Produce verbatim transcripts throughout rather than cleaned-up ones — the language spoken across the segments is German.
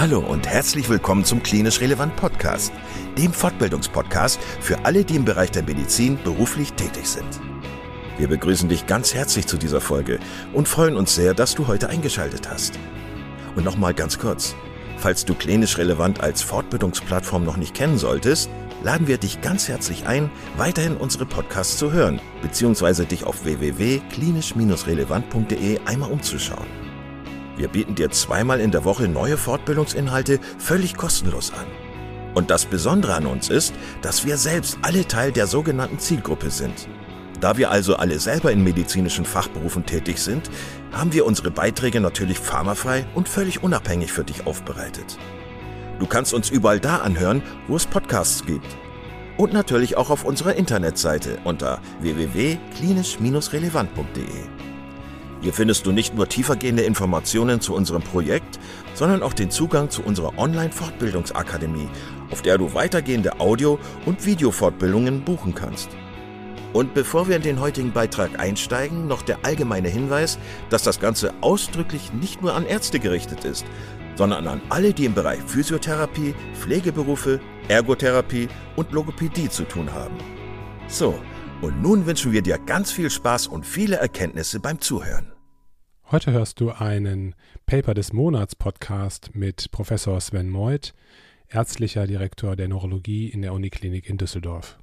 Hallo und herzlich willkommen zum Klinisch Relevant Podcast, dem Fortbildungspodcast für alle, die im Bereich der Medizin beruflich tätig sind. Wir begrüßen dich ganz herzlich zu dieser Folge und freuen uns sehr, dass du heute eingeschaltet hast. Und nochmal ganz kurz, falls du Klinisch Relevant als Fortbildungsplattform noch nicht kennen solltest, laden wir dich ganz herzlich ein, weiterhin unsere Podcasts zu hören, beziehungsweise dich auf w w w punkt klinisch relevant punkt de einmal umzuschauen. Wir bieten dir zweimal in der Woche neue Fortbildungsinhalte völlig kostenlos an. Und das Besondere an uns ist, dass wir selbst alle Teil der sogenannten Zielgruppe sind. Da wir also alle selber in medizinischen Fachberufen tätig sind, haben wir unsere Beiträge natürlich pharmafrei und völlig unabhängig für dich aufbereitet. Du kannst uns überall da anhören, wo es Podcasts gibt. Und natürlich auch auf unserer Internetseite unter w w w punkt klinisch relevant punkt de. Hier findest du nicht nur tiefergehende Informationen zu unserem Projekt, sondern auch den Zugang zu unserer Online-Fortbildungsakademie, auf der du weitergehende Audio- und Videofortbildungen buchen kannst. Und bevor wir in den heutigen Beitrag einsteigen, noch der allgemeine Hinweis, dass das Ganze ausdrücklich nicht nur an Ärzte gerichtet ist, sondern an alle, die im Bereich Physiotherapie, Pflegeberufe, Ergotherapie und Logopädie zu tun haben. So, und nun wünschen wir dir ganz viel Spaß und viele Erkenntnisse beim Zuhören. Heute hörst du einen Paper des Monats Podcast mit Professor Sven Meuth, ärztlicher Direktor der Neurologie in der Uniklinik in Düsseldorf.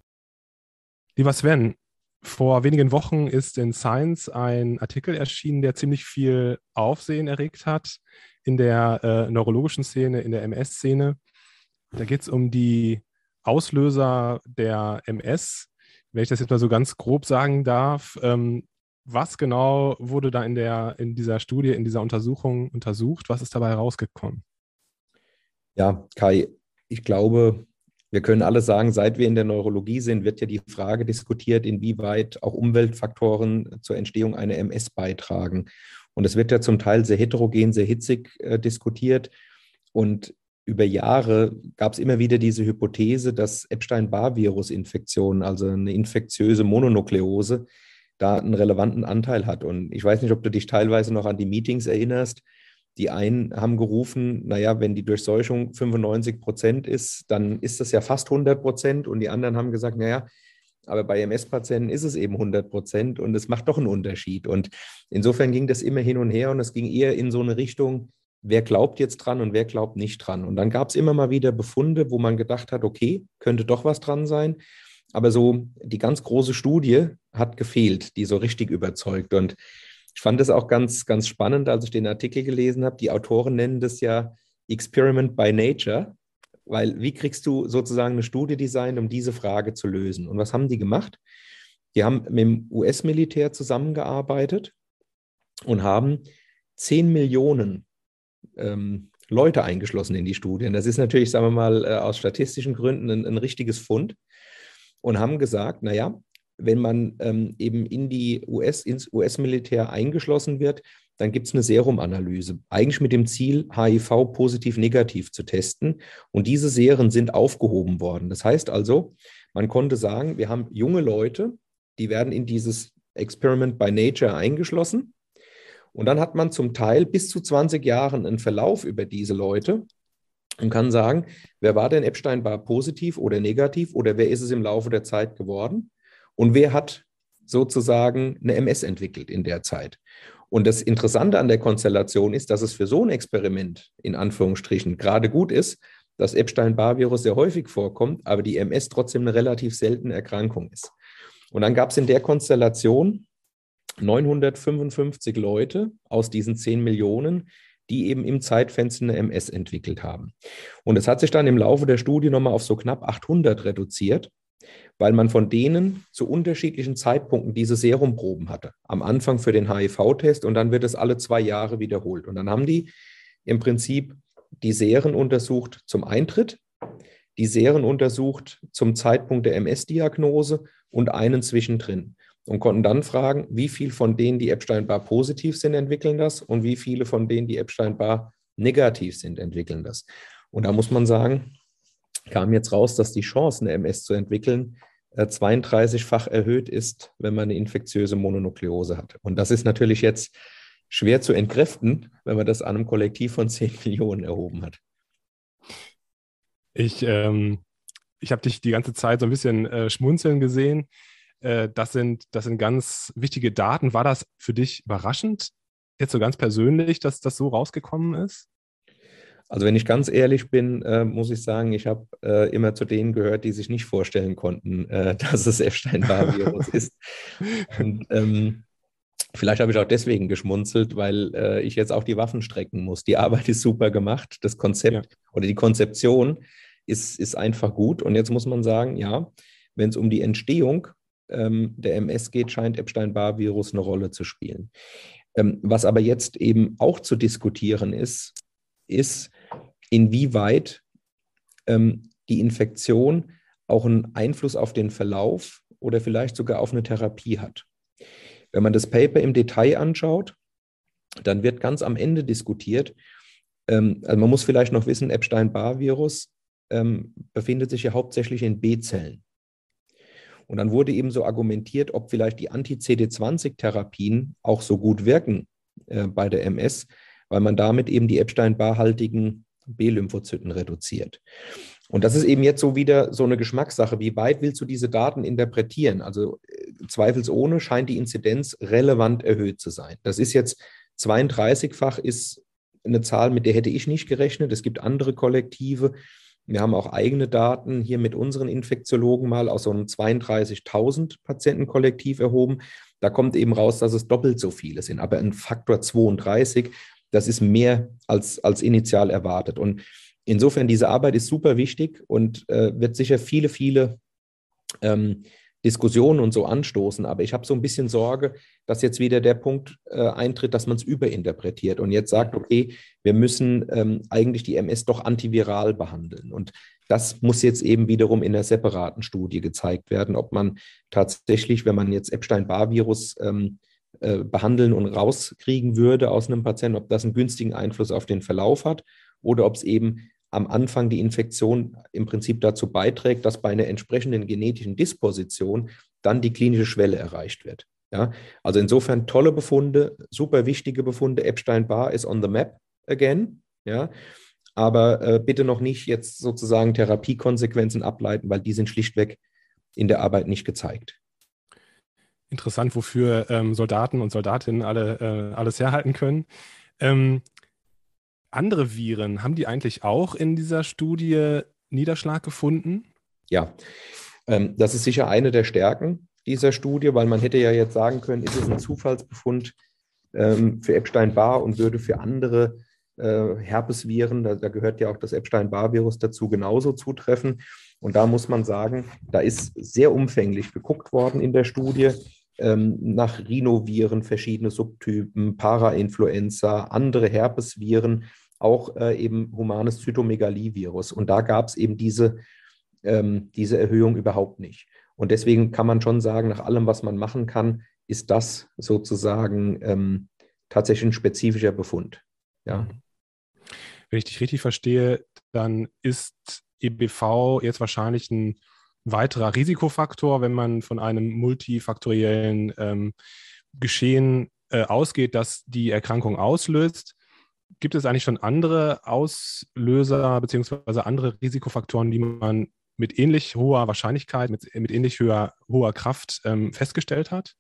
Lieber Sven, vor wenigen Wochen ist in Science ein Artikel erschienen, der ziemlich viel Aufsehen erregt hat in der äh, neurologischen Szene, in der M S-Szene. Da geht es um die Auslöser der M S, wenn ich das jetzt mal so ganz grob sagen darf. Ähm, was genau wurde da in, der, in dieser Studie, in dieser Untersuchung untersucht? Was ist dabei herausgekommen? Ja, Kai, ich glaube, wir können alle sagen, seit wir in der Neurologie sind, wird ja die Frage diskutiert, inwieweit auch Umweltfaktoren zur Entstehung einer M S beitragen. Und es wird ja zum Teil sehr heterogen, sehr hitzig äh, diskutiert. Und über Jahre gab es immer wieder diese Hypothese, dass Epstein-Barr-Virus-Infektion, also eine infektiöse Mononukleose, da einen relevanten Anteil hat. Und ich weiß nicht, ob du dich teilweise noch an die Meetings erinnerst. Die einen haben gerufen, naja, wenn die Durchseuchung fünfundneunzig Prozent ist, dann ist das ja fast hundert Prozent. Und die anderen haben gesagt, naja, aber bei M S-Patienten ist es eben hundert Prozent und es macht doch einen Unterschied. Und insofern ging das immer hin und her und es ging eher in so eine Richtung, wer glaubt jetzt dran und wer glaubt nicht dran. Und dann gab es immer mal wieder Befunde, wo man gedacht hat, okay, könnte doch was dran sein. Aber so die ganz große Studie hat gefehlt, die so richtig überzeugt. Und ich fand es auch ganz, ganz spannend, als ich den Artikel gelesen habe. Die Autoren nennen das ja Experiment by Nature, weil wie kriegst du sozusagen eine Studie designt, um diese Frage zu lösen? Und was haben die gemacht? Die haben mit dem U S-Militär zusammengearbeitet und haben zehn Millionen ähm, Leute eingeschlossen in die Studie. Und das ist natürlich, sagen wir mal, äh, aus statistischen Gründen ein, ein richtiges Fund. Und haben gesagt, naja, wenn man ähm, eben in die U S, ins U S-Militär eingeschlossen wird, dann gibt es eine Serumanalyse, eigentlich mit dem Ziel, H I V positiv-negativ zu testen. Und diese Seren sind aufgehoben worden. Das heißt also, man konnte sagen, wir haben junge Leute, die werden in dieses Experiment by Nature eingeschlossen. Und dann hat man zum Teil bis zu zwanzig Jahren einen Verlauf über diese Leute und kann sagen, wer war denn Epstein-Barr positiv oder negativ oder wer ist es im Laufe der Zeit geworden und wer hat sozusagen eine M S entwickelt in der Zeit. Und das Interessante an der Konstellation ist, dass es für so ein Experiment in Anführungsstrichen gerade gut ist, dass Epstein-Barr-Virus sehr häufig vorkommt, aber die M S trotzdem eine relativ seltene Erkrankung ist. Und dann gab es in der Konstellation neunhundertfünfundfünfzig Leute aus diesen zehn Millionen, die eben im Zeitfenster eine M S entwickelt haben. Und es hat sich dann im Laufe der Studie nochmal auf so knapp achthundert reduziert, weil man von denen zu unterschiedlichen Zeitpunkten diese Serumproben hatte. Am Anfang für den H I V-Test und dann wird es alle zwei Jahre wiederholt. Und dann haben die im Prinzip die Seren untersucht zum Eintritt, die Seren untersucht zum Zeitpunkt der M S-Diagnose und einen zwischendrin. Und konnten dann fragen, wie viel von denen, die Epstein-Barr positiv sind, entwickeln das und wie viele von denen, die Epstein-Barr negativ sind, entwickeln das. Und da muss man sagen, kam jetzt raus, dass die Chance, eine M S zu entwickeln, zweiunddreißig-fach erhöht ist, wenn man eine infektiöse Mononukleose hat. Und das ist natürlich jetzt schwer zu entkräften, wenn man das an einem Kollektiv von zehn Millionen erhoben hat. Ich, ähm, ich habe dich die ganze Zeit so ein bisschen äh, schmunzeln gesehen. Äh, das sind, das sind ganz wichtige Daten. War das für dich überraschend, jetzt so ganz persönlich, dass das so rausgekommen ist? Also wenn ich ganz ehrlich bin, äh, muss ich sagen, ich habe äh, immer zu denen gehört, die sich nicht vorstellen konnten, äh, dass es Epstein-Barr-Virus ist. Und ähm, vielleicht habe ich auch deswegen geschmunzelt, weil äh, ich jetzt auch die Waffen strecken muss. Die Arbeit ist super gemacht, das Konzept ja. oder die Konzeption ist, ist einfach gut. Und jetzt muss man sagen, ja, wenn es um die Entstehung ähm, der M S geht, scheint Epstein-Barr-Virus eine Rolle zu spielen. Ähm, was aber jetzt eben auch zu diskutieren ist, ist, inwieweit ähm, die Infektion auch einen Einfluss auf den Verlauf oder vielleicht sogar auf eine Therapie hat. Wenn man das Paper im Detail anschaut, dann wird ganz am Ende diskutiert, ähm, also man muss vielleicht noch wissen, Epstein-Barr-Virus ähm, befindet sich ja hauptsächlich in B-Zellen. Und dann wurde eben so argumentiert, ob vielleicht die Anti-C D zwanzig Therapien auch so gut wirken äh, bei der M S, weil man damit eben die Epstein-Barr-haltigen B-Lymphozyten reduziert. Und das ist eben jetzt so wieder so eine Geschmackssache. Wie weit willst du diese Daten interpretieren? Also zweifelsohne scheint die Inzidenz relevant erhöht zu sein. Das ist jetzt zweiunddreißig-fach, ist eine Zahl, mit der hätte ich nicht gerechnet. Es gibt andere Kollektive. Wir haben auch eigene Daten hier mit unseren Infektiologen mal aus so einem zweiunddreißigtausend Patientenkollektiv erhoben. Da kommt eben raus, dass es doppelt so viele sind. Aber ein Faktor zweiunddreißig, das ist mehr als, als initial erwartet. Und insofern, diese Arbeit ist super wichtig und äh, wird sicher viele, viele ähm, Diskussionen und so anstoßen. Aber ich habe so ein bisschen Sorge, dass jetzt wieder der Punkt äh, eintritt, dass man es überinterpretiert und jetzt sagt, okay, wir müssen ähm, eigentlich die M S doch antiviral behandeln. Und das muss jetzt eben wiederum in einer separaten Studie gezeigt werden, ob man tatsächlich, wenn man jetzt Epstein-Barr-Virus ähm, behandeln und rauskriegen würde aus einem Patienten, ob das einen günstigen Einfluss auf den Verlauf hat oder ob es eben am Anfang die Infektion im Prinzip dazu beiträgt, dass bei einer entsprechenden genetischen Disposition dann die klinische Schwelle erreicht wird. Ja? Also insofern tolle Befunde, super wichtige Befunde. Epstein-Barr ist on the map again. Ja? Aber äh, bitte noch nicht jetzt sozusagen Therapiekonsequenzen ableiten, weil die sind schlichtweg in der Arbeit nicht gezeigt. Interessant, wofür ähm, Soldaten und Soldatinnen alle, äh, alles herhalten können. Ähm, andere Viren, haben die eigentlich auch in dieser Studie Niederschlag gefunden? Ja, ähm, das ist sicher eine der Stärken dieser Studie, weil man hätte ja jetzt sagen können, ist es ein Zufallsbefund ähm, für Epstein-Barr und würde für andere äh, Herpesviren, da, da gehört ja auch das Epstein-Barr-Virus dazu, genauso zutreffen. Und da muss man sagen, da ist sehr umfänglich geguckt worden in der Studie, nach Rhinoviren, verschiedene Subtypen, Parainfluenza, andere Herpesviren, auch äh, eben humanes Zytomegalivirus. Und da gab es eben diese, ähm, diese Erhöhung überhaupt nicht. Und deswegen kann man schon sagen, nach allem, was man machen kann, ist das sozusagen ähm, tatsächlich ein spezifischer Befund. Ja. Wenn ich dich richtig verstehe, dann ist E B V jetzt wahrscheinlich ein weiterer Risikofaktor, wenn man von einem multifaktoriellen ähm, Geschehen äh, ausgeht, das die Erkrankung auslöst. Gibt es eigentlich schon andere Auslöser beziehungsweise andere Risikofaktoren, die man mit ähnlich hoher Wahrscheinlichkeit, mit, mit ähnlich höher, hoher Kraft ähm, festgestellt hat?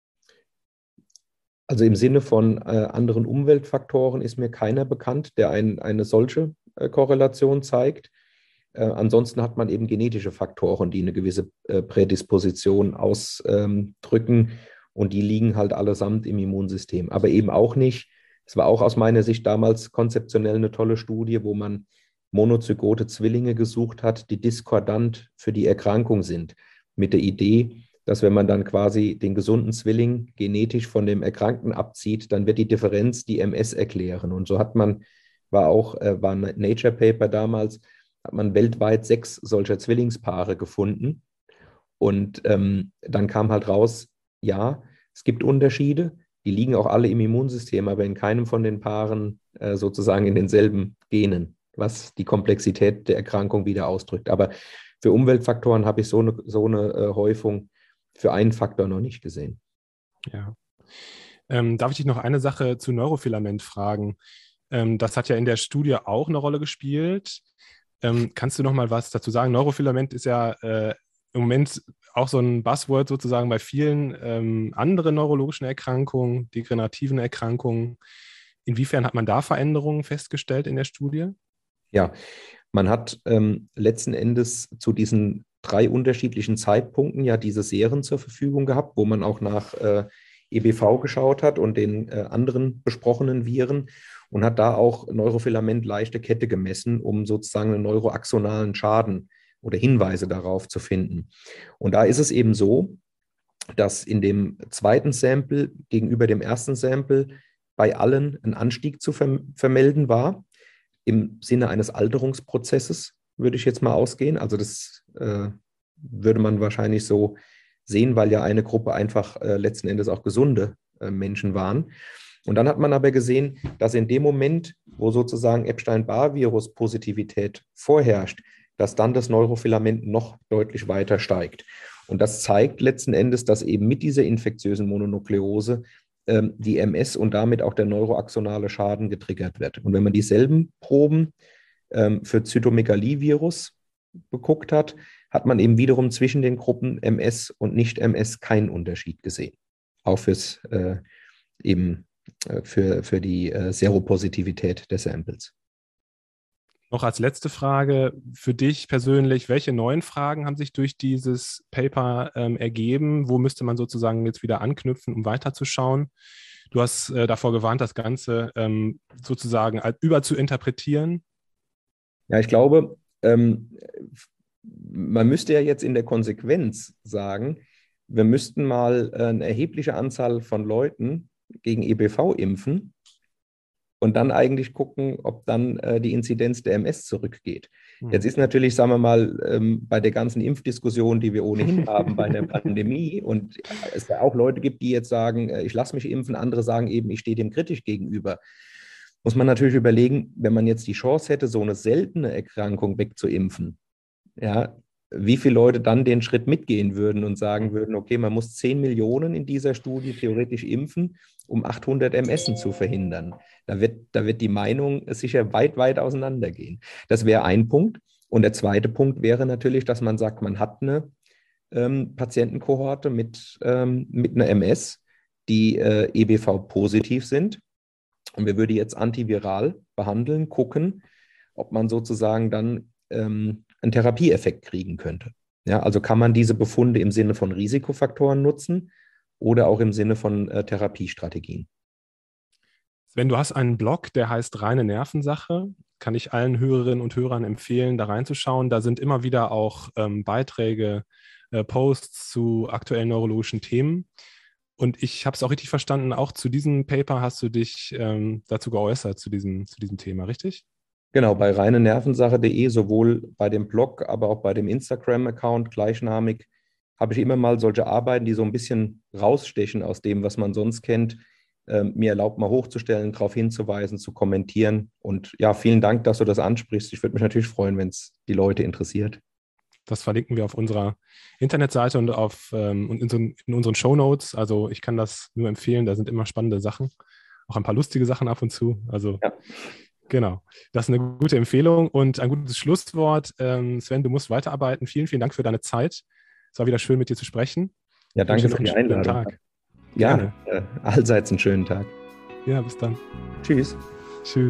Also im Sinne von äh, anderen Umweltfaktoren ist mir keiner bekannt, der ein, eine solche äh, Korrelation zeigt. Äh, ansonsten hat man eben genetische Faktoren, die eine gewisse äh, Prädisposition ausdrücken ähm, und die liegen halt allesamt im Immunsystem. Aber eben auch nicht, es war auch aus meiner Sicht damals konzeptionell eine tolle Studie, wo man monozygote Zwillinge gesucht hat, die diskordant für die Erkrankung sind, mit der Idee, dass wenn man dann quasi den gesunden Zwilling genetisch von dem Erkrankten abzieht, dann wird die Differenz die M S erklären. Und so hat man, war auch, äh, war ein Nature Paper damals, hat man weltweit sechs solcher Zwillingspaare gefunden. Und ähm, dann kam halt raus, ja, es gibt Unterschiede, die liegen auch alle im Immunsystem, aber in keinem von den Paaren äh, sozusagen in denselben Genen, was die Komplexität der Erkrankung wieder ausdrückt. Aber für Umweltfaktoren habe ich so eine, so eine äh, Häufung für einen Faktor noch nicht gesehen. Ja. Ähm, darf ich dich noch eine Sache zu Neurofilament fragen? Ähm, das hat ja in der Studie auch eine Rolle gespielt. Ähm, kannst du noch mal was dazu sagen? Neurofilament ist ja äh, im Moment auch so ein Buzzword sozusagen bei vielen ähm, anderen neurologischen Erkrankungen, degenerativen Erkrankungen. Inwiefern hat man da Veränderungen festgestellt in der Studie? Ja, man hat ähm, letzten Endes zu diesen drei unterschiedlichen Zeitpunkten ja diese Serien zur Verfügung gehabt, wo man auch nach äh, E B V geschaut hat und den äh, anderen besprochenen Viren und hat da auch Neurofilament leichte Kette gemessen, um sozusagen einen neuroaxonalen Schaden oder Hinweise darauf zu finden. Und da ist es eben so, dass in dem zweiten Sample gegenüber dem ersten Sample bei allen ein Anstieg zu verm- vermelden war. Im Sinne eines Alterungsprozesses würde ich jetzt mal ausgehen. Also das äh, würde man wahrscheinlich so sehen, weil ja eine Gruppe einfach äh, letzten Endes auch gesunde äh, Menschen waren. Und dann hat man aber gesehen, dass in dem Moment, wo sozusagen Epstein-Barr-Virus-Positivität vorherrscht, dass dann das Neurofilament noch deutlich weiter steigt. Und das zeigt letzten Endes, dass eben mit dieser infektiösen Mononukleose ähm, die M S und damit auch der neuroaxonale Schaden getriggert wird. Und wenn man dieselben Proben ähm, für Zytomegalie-Virus geguckt hat, hat man eben wiederum zwischen den Gruppen M S und Nicht-M S keinen Unterschied gesehen. Auch fürs, äh, eben, äh, für, für die äh, Seropositivität der Samples. Noch als letzte Frage für dich persönlich, welche neuen Fragen haben sich durch dieses Paper ähm, ergeben? Wo müsste man sozusagen jetzt wieder anknüpfen, um weiterzuschauen? Du hast äh, davor gewarnt, das Ganze ähm, sozusagen über zu interpretieren. Ja, ich glaube, ähm, man müsste ja jetzt in der Konsequenz sagen, wir müssten mal eine erhebliche Anzahl von Leuten gegen E B V impfen und dann eigentlich gucken, ob dann äh, die Inzidenz der M S zurückgeht. Hm. Jetzt ist natürlich, sagen wir mal, ähm, bei der ganzen Impfdiskussion, die wir ohnehin haben bei der Pandemie und es ja auch Leute gibt, die jetzt sagen, äh, ich lasse mich impfen, andere sagen eben, ich stehe dem kritisch gegenüber. Muss man natürlich überlegen, wenn man jetzt die Chance hätte, so eine seltene Erkrankung wegzuimpfen, ja, wie viele Leute dann den Schritt mitgehen würden und sagen würden, okay, man muss zehn Millionen in dieser Studie theoretisch impfen, um achthundert M S zu verhindern. Da wird, da wird die Meinung sicher weit, weit auseinandergehen. Das wäre ein Punkt. Und der zweite Punkt wäre natürlich, dass man sagt, man hat eine ähm, Patientenkohorte mit, ähm, mit einer M S, die äh, E B V-positiv sind. Und wir würden jetzt antiviral behandeln, gucken, ob man sozusagen dann ähm, einen Therapieeffekt kriegen könnte. Ja, also kann man diese Befunde im Sinne von Risikofaktoren nutzen oder auch im Sinne von äh, Therapiestrategien. Sven, du hast einen Blog, der heißt Reine Nervensache. Kann ich allen Hörerinnen und Hörern empfehlen, da reinzuschauen. Da sind immer wieder auch ähm, Beiträge, äh, Posts zu aktuellen neurologischen Themen. Und ich habe es auch richtig verstanden, auch zu diesem Paper hast du dich ähm, dazu geäußert, zu diesem, zu diesem Thema, richtig? Genau, bei reine nervensache punkt de, sowohl bei dem Blog, aber auch bei dem Instagram-Account gleichnamig, habe ich immer mal solche Arbeiten, die so ein bisschen rausstechen aus dem, was man sonst kennt, äh, mir erlaubt, mal hochzustellen, darauf hinzuweisen, zu kommentieren. Und ja, vielen Dank, dass du das ansprichst. Ich würde mich natürlich freuen, wenn es die Leute interessiert. Das verlinken wir auf unserer Internetseite und auf ähm, in, so, in unseren Shownotes. Also ich kann das nur empfehlen, da sind immer spannende Sachen, auch ein paar lustige Sachen ab und zu. Also ja. Genau, das ist eine gute Empfehlung und ein gutes Schlusswort. Ähm, Sven, du musst weiterarbeiten. Vielen, vielen Dank für deine Zeit. Es war wieder schön, mit dir zu sprechen. Ja, danke für die Einladung. Tag. Ja, äh, allseits einen schönen Tag. Ja, bis dann. Tschüss. Tschüss.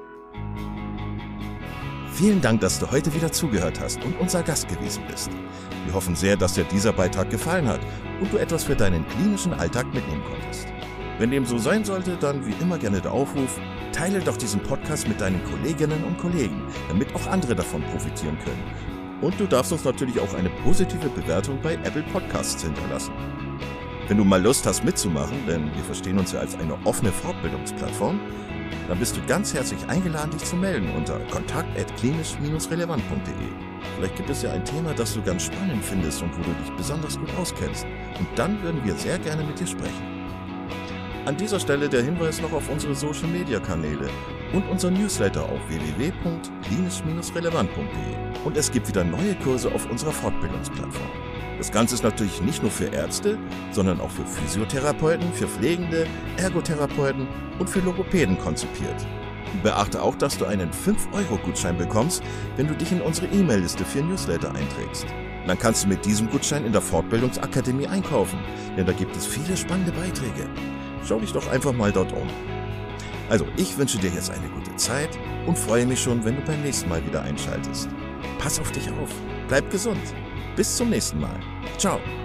Vielen Dank, dass du heute wieder zugehört hast und unser Gast gewesen bist. Wir hoffen sehr, dass dir dieser Beitrag gefallen hat und du etwas für deinen klinischen Alltag mitnehmen konntest. Wenn dem so sein sollte, dann wie immer gerne der Aufruf, teile doch diesen Podcast mit deinen Kolleginnen und Kollegen, damit auch andere davon profitieren können. Und du darfst uns natürlich auch eine positive Bewertung bei Apple Podcasts hinterlassen. Wenn du mal Lust hast mitzumachen, denn wir verstehen uns ja als eine offene Fortbildungsplattform, dann bist du ganz herzlich eingeladen, dich zu melden unter kontakt at klinisch relevant punkt de. Vielleicht gibt es ja ein Thema, das du ganz spannend findest und wo du dich besonders gut auskennst. Und dann würden wir sehr gerne mit dir sprechen. An dieser Stelle der Hinweis noch auf unsere Social-Media-Kanäle und unser Newsletter auf w w w punkt klinisch relevant punkt de. Und es gibt wieder neue Kurse auf unserer Fortbildungsplattform. Das Ganze ist natürlich nicht nur für Ärzte, sondern auch für Physiotherapeuten, für Pflegende, Ergotherapeuten und für Logopäden konzipiert. Beachte auch, dass du einen fünf Euro Gutschein bekommst, wenn du dich in unsere E-Mail-Liste für Newsletter einträgst. Dann kannst du mit diesem Gutschein in der Fortbildungsakademie einkaufen, denn da gibt es viele spannende Beiträge. Schau dich doch einfach mal dort um. Also, ich wünsche dir jetzt eine gute Zeit und freue mich schon, wenn du beim nächsten Mal wieder einschaltest. Pass auf dich auf, bleib gesund. Bis zum nächsten Mal. Ciao.